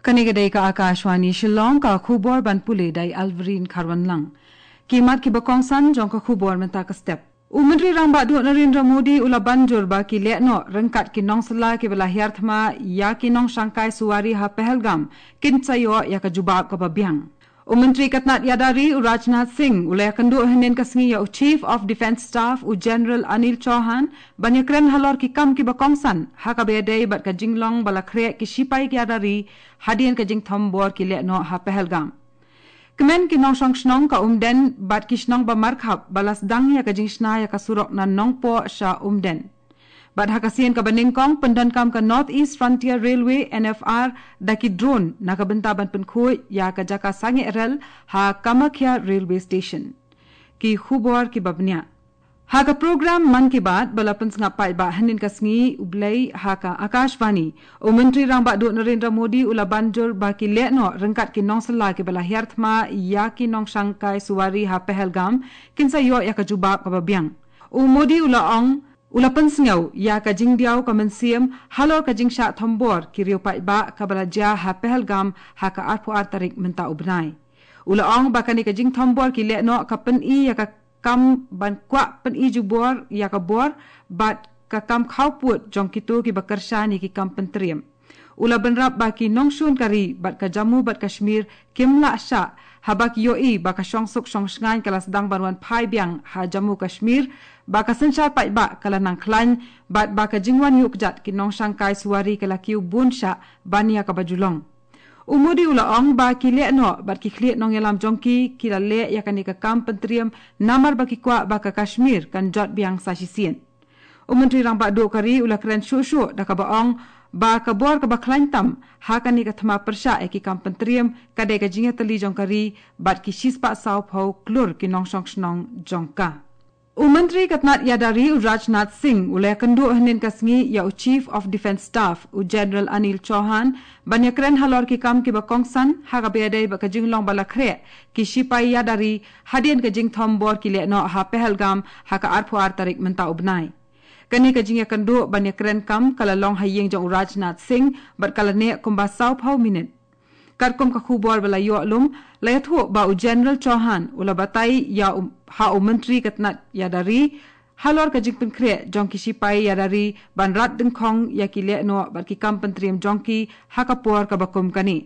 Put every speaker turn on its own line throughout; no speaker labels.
Kanigadai ka Akashwani Shillong ka khubor ban pule dai Alvarin Kharwanlang. Kimat ki bakongsan jong ka khubor menta ka step. Menteri Rangba Duk Narendra Modi ula banjur ba ki lekno rengkat ki nong sela ki bela hiarthma ya ki nong Shanghai Suwari ha Pahalgam kin sayo ya ka jubab ka babiang. Menteri Katnat Yadari Rajnath Singh ula kandu henen kasngi ya Chief of Defence Staff General Anil Chauhan banyakren halor ki kam ki bakongsan ha ka bedai bat ka jinglong bala kre ki sipai ki Yadari hadian ka jing thambor ki lekno ha Pahalgam. Kemen ki nong shnong ka umden bat ki shnong ba markhap balas dang ya ka jing shna ya ka surok na nong po sha umden. Bat hakasian ka baningkong pendan kam ka North East Frontier Railway NFR daki drone na ka bentaban penkhui ya ka jaka sange rel ha Kamakhya Railway Station. Ki khubor ki babnya. Ha ka program man ki baat bala pensnga pai ba hanin kasngi ublai ha ka Akashvani Menteri Rangba Duk Narendra Modi ula banjur ba ki lekno rengkat ki nong sela ki bala hiarthma ya ki nong Shanghai Suwari ha Pahalgam kinsa yo ya ka jubab ka babiang. Modi ula ong ula pensngau ya ka jingdiau ka mensiam halor ka jingsha thombor ki riu pai ba ka bala ja ha Pahalgam ha ka arpu tarik menta ubnai. Ula ong ba ka ni ka jing thombor ki lekno ka pen ya ka kam ban kwa pen jubor ya ka bor bat ka kam khawput jong kitu ki bakarshani ki kam pentriam. Ula benrap ba ki nongshun kari bat ka Jammu bat Kashmir kimla sha habak yoi ba ka shongsuk shongsngan kalas dang banwan phai biang ha Jammu Kashmir ba ka senchar pai ba kala nang khlan bat ba ka jingwan yukjat ki nong Shanghai Suwari kala kiu bunsha bania ka bajulong. Modi ula ong ba ki lekno bat ki khliet nong yalam jongki ki la le ya kan ka kam pentriam namar ba ki kwa ba ka Kashmir kan jot biang sasisien. Menteri Rangba Duk kari ula keren shushu da ka ba ong ba ka bor ka ba klantam ha kan ka thama persha ki kam pentriam kadai ka jinga tali jong kari bat ki shispa sau phau klur ki nong shong snong jongka. Menteri Katnat Yadari Rajnath Singh ula kandu hanin kasngi ya Chief of Defence Staff General Anil Chauhan banyakren halor ki kam ki bakongsan ha ka bedai ba ka jinglong bala khre ki sipai Yadari hadian ka jing thombor ki lekno ha Pahalgam ha ka arpu tarik menta ubnai. Kani ka jing kandu banyakren kam kala long hayeng jong Rajnath Singh bat kala ne kumba sau phau minute. Karkom ka khubor bala yo alum layathu ba General Chauhan ula batai ya ha Menteri Katnat Yadari halor ka jingpen kre jongki sipai Yadari ban rat dengkhong ya ki lekno bat ki kam pentriam jongki ha ka por ka bakum kani.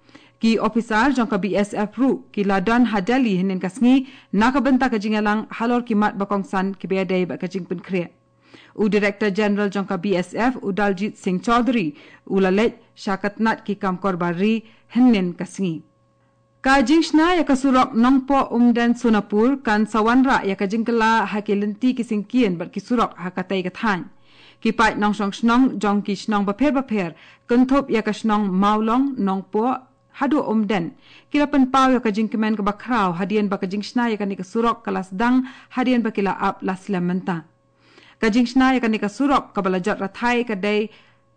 Ki officer jongka BSF ru ki ladan hadali hinen kasngi na ka benta ka jingalang halor ki mat bakongsan ki bedai ba ka jingpen kre. Director General jongka BSF Daljit Singh Chaudhary ula lej syakatnat ki kam korbari henen kasngi. Ka jingshna ya kasurok nongpo umden Sunapur kan sawanra ya ka jingkala hakilenti ki singkien bat ki surok hakatai kathan. Ki pai nong shong snong jong ki snong baper kenthop ya ka snong maulong nongpo hadu umden. Kila penpau ya ka jingkemen ka bakraw hadian ba ka jingshna ya ka ni kasurok kalas dang hadian ba kila ap laslam menta. Ka jingshna ya ka ni kasurok ka balajat rathai kadai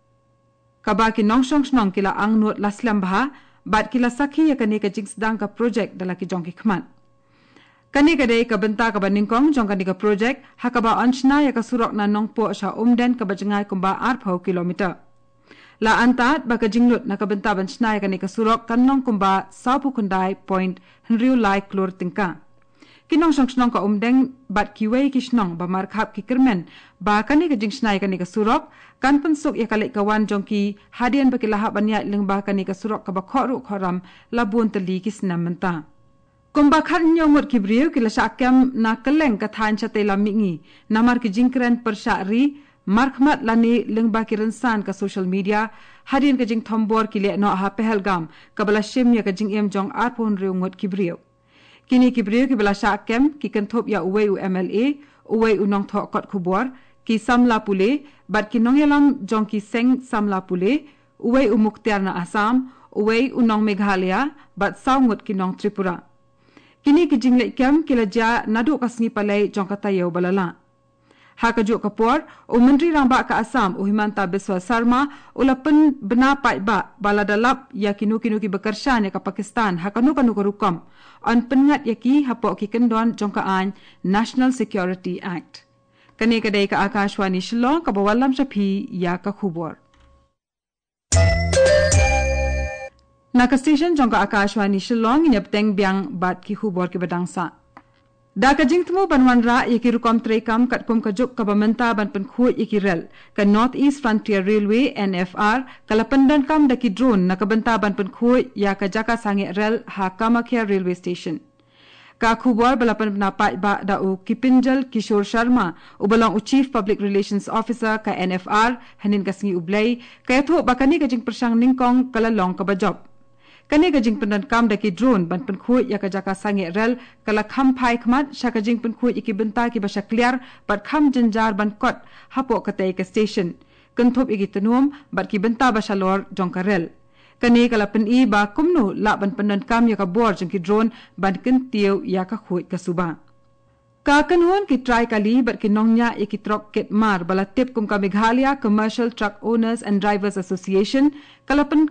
kabaki nongshong snong kila angnut laslam bah bat kila sakhi ya kani ka jingsdang ka project dalaki jongki khman kani kadai ka benta ka baningkong jong kani ka project hakaba anshna ya ka surok na nongpo sha umden ka bajangai kumba 8 kilometer la antat ba ka jinglut na ka benta banshna ya kani ka surok kanong kumba sapu kundai point henriu lai klor tingka kinong shnong ka umdeng bat kiwei kishnong ba markhap ki kermen ba kani ka jingsnai kani ka surok kan pensuk ya kalik kawan jongki hadian ba kilaha banya leng ba kani ka surok ka ba khoru khoram labun tali kisna menta kumba khan nyongot kibriu kila sakam na keleng ka than chate lamingi namar ki jingkren persari markhmat lani leng ba ki rensan ka social media hadian ka jing thombor ki le no ha Pahalgam ka bala shim ya ka jing em jong arpon reungot kibriu kini kibriu ki bala syakam ki kenthop ya uwei MLA uwei unong thok kot khubor ki samla pule bat ki nong yalam jong ki seng samla pule uwei Mukhtar na Assam uwei unong Meghalaya bat saungut ki nong Tripura kini ki jingle kem ki laja nadu kasngi palai jong katayo balala ha ka juk kapor Menteri Rangba ka Assam Himanta Biswa Sarma ulapen bena pai ba baladalap ya kinu ki bekershan ya ka Pakistan ha kanu ka rukam an pengat ya ki hapo ki kendon jong ka an National Security Act kani kadai ka Akashwani Shillong ka bawalam shapi ya ka khubor Naka station jongka Akashwani Shillong inyap teng biang bat ki khubor ki badangsa. Da ka jingtmu banwan ra yaki rukom trekam kat kum kajuk ka bamenta ban pen khu yaki rel ka North East Frontier Railway NFR kala pendan kam da ki drone na ka benta ban pen khu ya ka jaka sange rel ha Kamakhya Railway Station. Ka khubor balapan napai ba da u Kipinjal Kishore Sharma ubalong u Chief Public Relations Officer ka NFR hanin kasngi ublay kaya tho bakani ka jing persang ningkong kala long ka bajob. Kani gajing pendan kam daki drone ban pen khu ya ka jaka sange rel kala kham phai khmat sha ka jing pen khu iki benta ki basa clear bat kham janjar ban kot hapo ka tai ka station kanthop iki tanum bat ki benta basa lor jong ka rel kani kala pen I ba kumnu la ban pendan kam ya ka bor jong ki drone ban ken tiu ya ka khu ka suba ka kanhon ki try kali bat ki nongnya iki trok ket mar bala tip kum ka Meghalaya Commercial Truck Owners and Drivers Association kala pen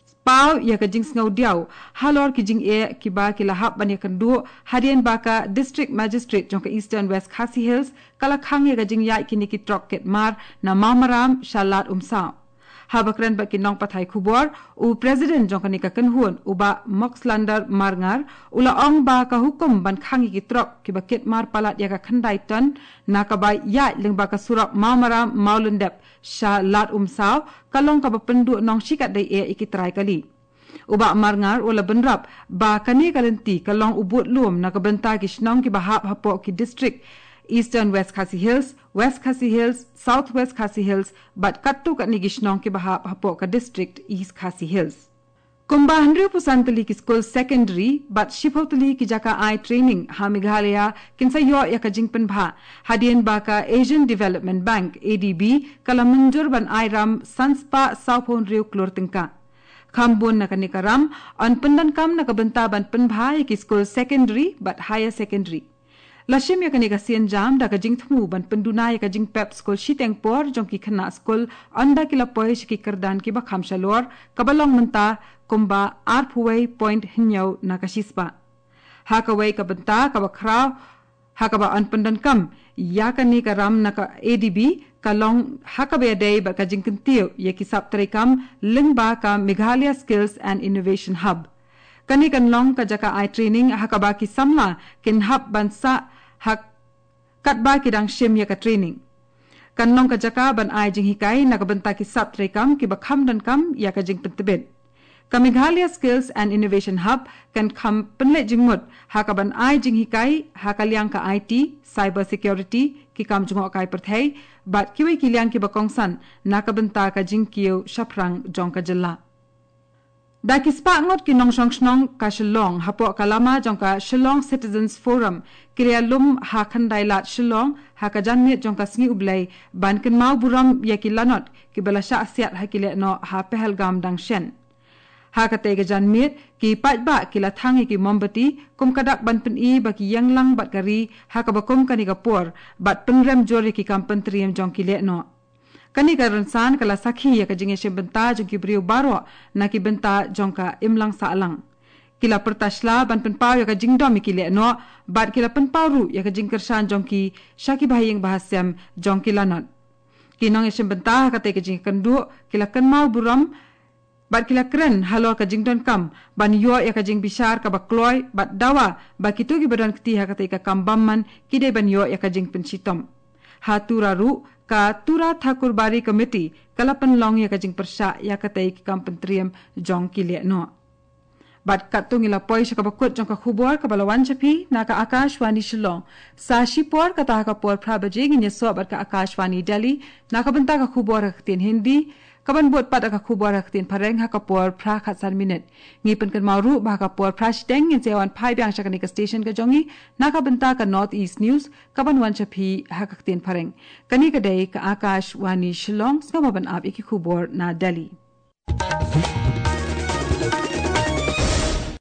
pau ya ka jing ngau diau halor ki jing e ki ba ki lahap ban ya kan du hadian ba ka district magistrate jong ka Eastern West Khasi Hills kala khang ya ka jing ya ki ni ki trok ket mar na mamaram shalat umsa habakran ba ki nong pathai khubor u president jong ka ni ka kanhun u ba Moxlander Marngar ula ong ba ka hukum ban khang ki trok ki ba ket mar palat ya ka khandai tan na ka ba ya leng ba ka surak mamaram maulundep shalat umsa kalong ka ba pendu nong shikat dai e ikitrai kali uba marngar ula benrap ba kani kalenti kalong ubut lum na ka benta ki snong ki bahap hapo ki district Eastern West Khasi Hills, West Khasi Hills, Southwest Khasi Hills, but kattu kat ni gishnong ki bahap hapo ka district East Khasi Hills. Kumba 100% tali ki school secondary, but shipotali ki jaka I training ha Meghalaya kinsa yo ya ka jingpen bha hadian ba ka Asian Development Bank ADB kala munjur ban I ram sanspa Southon Riu Klortingka. Khambon na kanikaram on pendan kam na kabenta ban penbha ki school secondary but higher secondary. Lashim ya kanika sian jam da ka jing thmu ban penduna ya ka jing pep school shiteng por jong ki khana school anda kila poish ki kardan ki ba khamshalor kabalong menta kumba arphuwei point hinyau na ka shispa hakawei ka benta ka bakhra hakaba an pendan kam ya kanika ram na ka ADB kalong hakabe day ba ka jing kintiu ya ki sap kam lingba ka Meghalaya Skills and Innovation Hub kani kan long ka jaka I training hakaba ki samla kin hub bansa hak katba ki dang shim ya ka training kan long ka jaka ban I jing hikai na ka benta ki sap kam ki bakham dan kam ya ka jing pentebet ka Meghalaya Skills and Innovation Hub kan kham penle jingmut hakaban I jing hikai hakaliang ka IT cyber security ki kam jungo kai perthai bat kiwi kiliang ki bakongsan na ka benta ka jing kiu shaprang jong ka jilla da ki spa ngot ki nong shong snong ka Shillong hapo kalama jong ka Shillong Citizens Forum kriya lum ha khandai lat Shillong ha ka janmi jong ka sngi ublai ban ken mau buram ya ki lanot ki bala sha asiat ha ki le no ha Pahalgam dang shen ha ka te ga janmi ki pat ba ki la thangi ki mombati kum kadak ban pen I ba ki yanglang bat kari ha ka bakum kani ka por bat penrem jori ki kampentriam jong ki le no kani ka ransan kala sakhi ya ka jinge she benta jong ki brio baro na ki benta jong ka imlang sa alang kila pertashla ban pen paw ya ka jingdom ki le no bat kila pen pawru ya ka jingkersan jong ki shaki bahayeng bahasyam jong ki lanot kinong she benta ka te ka jing kandu kila kan mau buram bat kila kren halor ka jingdon kam ban yo ya ka jing bishar ka bakloy bat dawa ba kitu gi badan kti ha ka te ka kambamman kide ban yo ya ka jing pen sitom ha turaru ka Tura Thakur Bari Committee kalapan long ya ka jing persha ya ka tai ki kampentriam jong ki le no bat katung ila poi sa kabakut jong ka khubor ka balawan chapi na ka Akashwani Shillong sa shipor ka ta ka por prabaje ngi so bat ka Akashwani Delhi na ka benta ka khubor ka tin Hindi kaban bot pat ka khubor ka tin pareng ha ka por pra khatsan minute ngi pen kan maru ba ka por prash deng ngi jewan phai byang sa ka ni ka station ka jongi na ka benta ka North East News kaban wan chapi ha ka tin pareng kani ka dai ka Akashwani Shillong sa maban ab iki khubor na Delhi